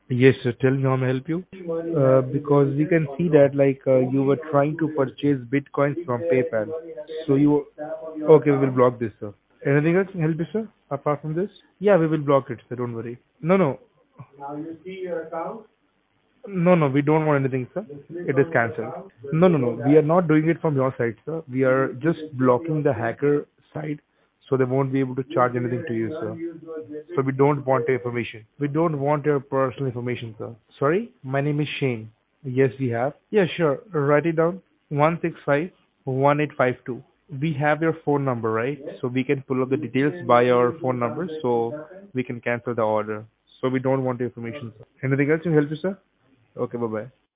Yes, sir. Tell me how may I help you? Because we can see that you were trying to purchase bitcoins from PayPal. So you okay? We will block this, sir. Anything else can help you, sir? Apart from this? Yeah, we will block it, sir. Don't worry. No, no, no. We don't want anything, sir. It is cancelled. No, no, no. We are not doing it from your side, sir. We are just blocking the hacker side, so they won't be able to charge anything to you, sir. So we don't want your information. We don't want your personal information, sir. Sorry? My name is Shane. Yes, we have. Yeah, sure. Write it down. 165-1852. We have your phone number, right? So we can pull up the details by your phone number so we can cancel the order. So we don't want your information, sir. Anything else to help you, sir? Okay, bye-bye.